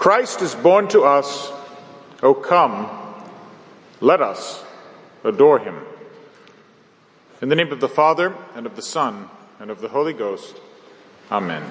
Christ is born to us. O come, let us adore him. In the name of the Father, and of the Son, and of the Holy Ghost. Amen.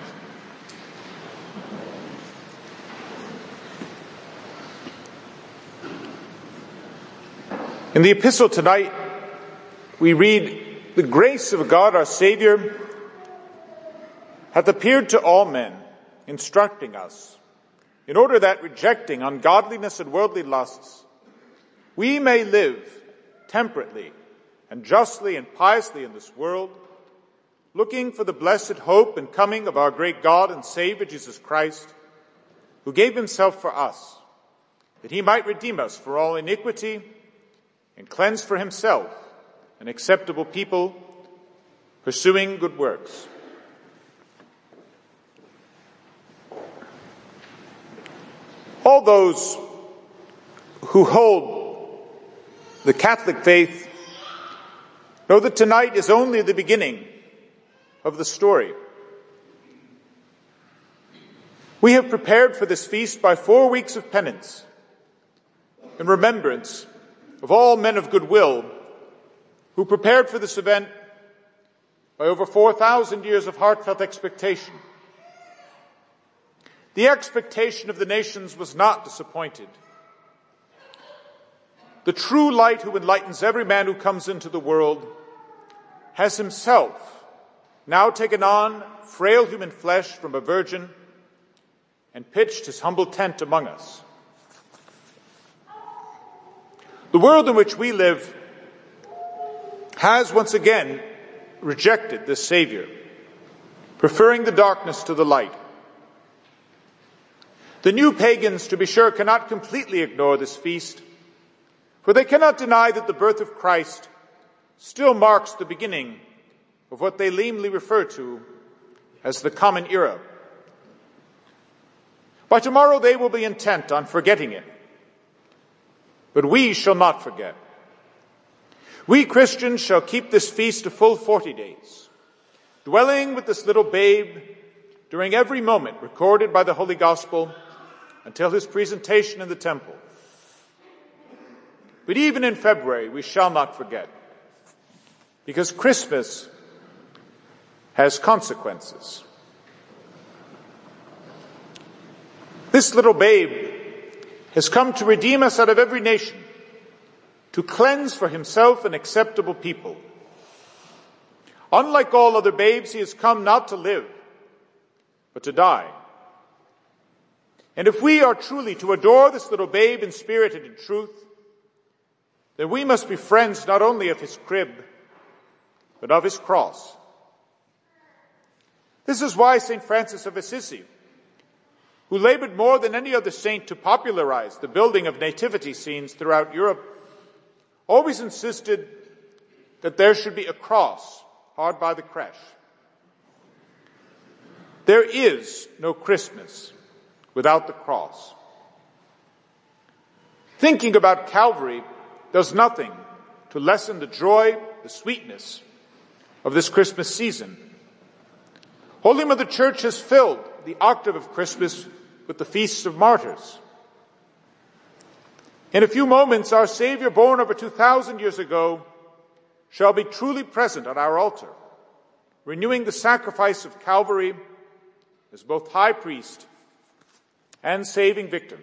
In the epistle tonight, we read, "The grace of God our Savior hath appeared to all men, instructing us, in order that, rejecting ungodliness and worldly lusts, we may live temperately and justly and piously in this world, looking for the blessed hope and coming of our great God and Savior Jesus Christ, who gave himself for us, that he might redeem us for all iniquity and cleanse for himself an acceptable people, pursuing good works." All those who hold the Catholic faith know that tonight is only the beginning of the story. We have prepared for this feast by 4 weeks of penance in remembrance of all men of goodwill who prepared for this event by over 4,000 years of heartfelt expectation. The expectation of the nations was not disappointed. The true light who enlightens every man who comes into the world has himself now taken on frail human flesh from a virgin and pitched his humble tent among us. The world in which we live has once again rejected this Savior, preferring the darkness to the light. The new pagans, to be sure, cannot completely ignore this feast, for they cannot deny that the birth of Christ still marks the beginning of what they lamely refer to as the common era. By tomorrow they will be intent on forgetting it, but we shall not forget. We Christians shall keep this feast a full 40 days, dwelling with this little babe during every moment recorded by the Holy Gospel until his presentation in the temple. But even in February, we shall not forget, because Christmas has consequences. This little babe has come to redeem us out of every nation, to cleanse for himself an acceptable people. Unlike all other babes, he has come not to live, but to die. And if we are truly to adore this little babe in spirit and in truth, then we must be friends not only of his crib, but of his cross. This is why St. Francis of Assisi, who labored more than any other saint to popularize the building of nativity scenes throughout Europe, always insisted that there should be a cross hard by the creche. There is no Christmas without the cross. Thinking about Calvary does nothing to lessen the joy, the sweetness of this Christmas season. Holy Mother Church has filled the octave of Christmas with the feasts of martyrs. In a few moments, our Savior, born over 2,000 years ago, shall be truly present at our altar, renewing the sacrifice of Calvary as both high priest and saving victim.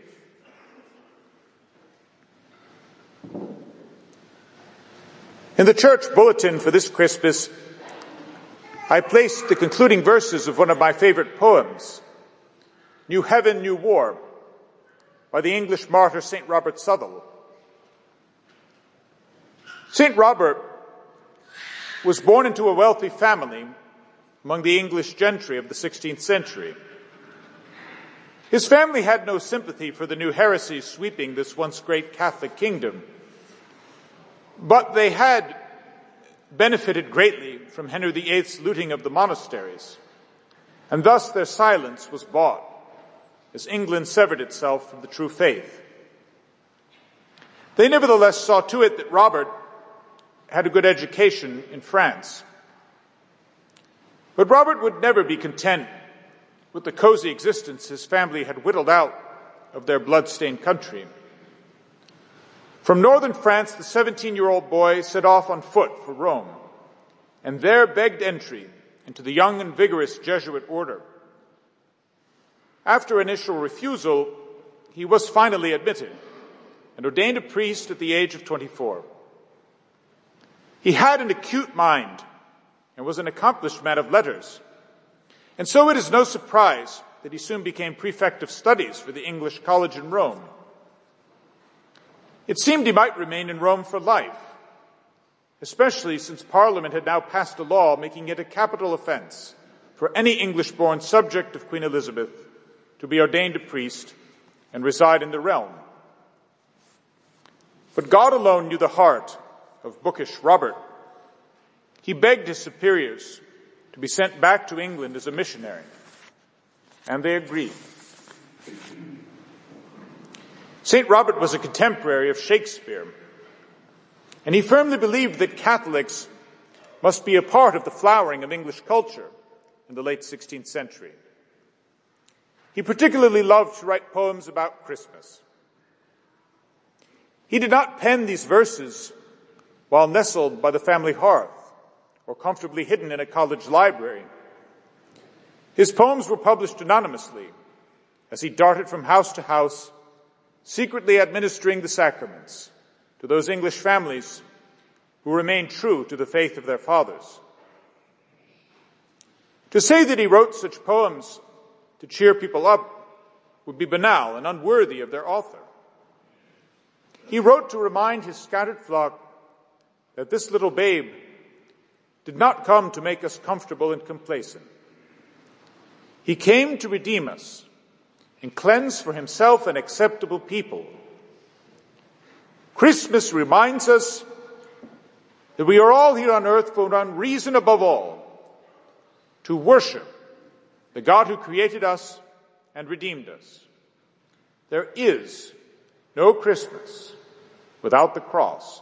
In the church bulletin for this Christmas, I placed the concluding verses of one of my favorite poems, New Heaven, New War, by the English martyr St. Robert Southwell. St. Robert was born into a wealthy family among the English gentry of the 16th century. His family had no sympathy for the new heresies sweeping this once great Catholic kingdom, but they had benefited greatly from Henry VIII's looting of the monasteries, and thus their silence was bought as England severed itself from the true faith. They nevertheless saw to it that Robert had a good education in France. But Robert would never be content with the cozy existence his family had whittled out of their blood-stained country. From northern France, the 17-year-old boy set off on foot for Rome, and there begged entry into the young and vigorous Jesuit order. After initial refusal, he was finally admitted and ordained a priest at the age of 24. He had an acute mind and was an accomplished man of letters, and so it is no surprise that he soon became prefect of studies for the English College in Rome. It seemed he might remain in Rome for life, especially since Parliament had now passed a law making it a capital offence for any English-born subject of Queen Elizabeth to be ordained a priest and reside in the realm. But God alone knew the heart of bookish Robert. He begged his superiors to be sent back to England as a missionary, and they agreed. St. Robert was a contemporary of Shakespeare, and he firmly believed that Catholics must be a part of the flowering of English culture in the late 16th century. He particularly loved to write poems about Christmas. He did not pen these verses while nestled by the family hearth or comfortably hidden in a college library. His poems were published anonymously as he darted from house to house, secretly administering the sacraments to those English families who remained true to the faith of their fathers. To say that he wrote such poems to cheer people up would be banal and unworthy of their author. He wrote to remind his scattered flock that this little babe did not come to make us comfortable and complacent. He came to redeem us and cleanse for himself an acceptable people. Christmas reminds us that we are all here on earth for one reason above all, to worship the God who created us and redeemed us. There is no Christmas without the cross.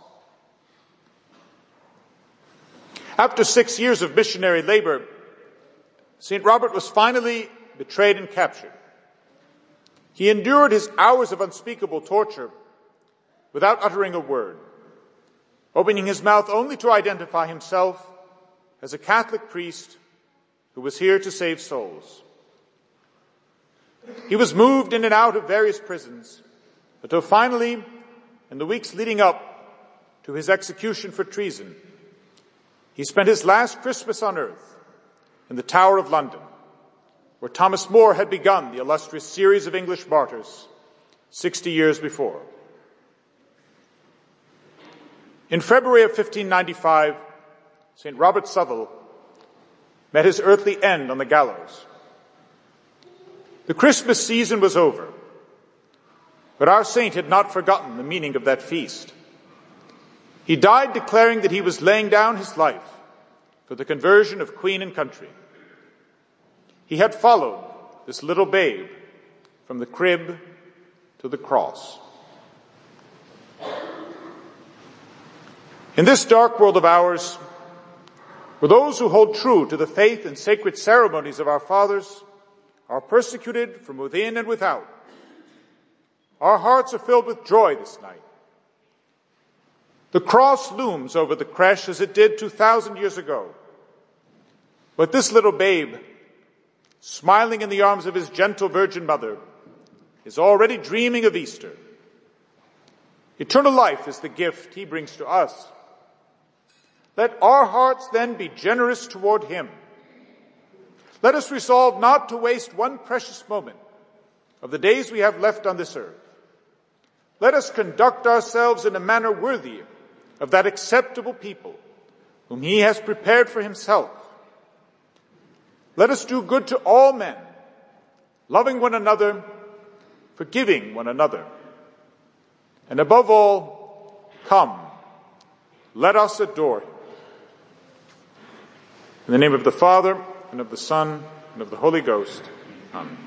After 6 years of missionary labor, St. Robert was finally betrayed and captured. He endured his hours of unspeakable torture without uttering a word, opening his mouth only to identify himself as a Catholic priest who was here to save souls. He was moved in and out of various prisons until finally, in the weeks leading up to his execution for treason, he spent his last Christmas on earth in the Tower of London, where Thomas More had begun the illustrious series of English martyrs 60 years before. In February of 1595, St. Robert Southwell met his earthly end on the gallows. The Christmas season was over, but our saint had not forgotten the meaning of that feast. He died declaring that he was laying down his life for the conversion of Queen and country. He had followed this little babe from the crib to the cross. In this dark world of ours, where those who hold true to the faith and sacred ceremonies of our fathers are persecuted from within and without, our hearts are filled with joy this night. The cross looms over the creche as it did 2,000 years ago. But this little babe, smiling in the arms of his gentle Virgin Mother, is already dreaming of Easter. Eternal life is the gift he brings to us. Let our hearts then be generous toward him. Let us resolve not to waste one precious moment of the days we have left on this earth. Let us conduct ourselves in a manner worthy of that acceptable people whom he has prepared for himself. Let us do good to all men, loving one another, forgiving one another. And above all, come, let us adore him. In the name of the Father, and of the Son, and of the Holy Ghost. Amen.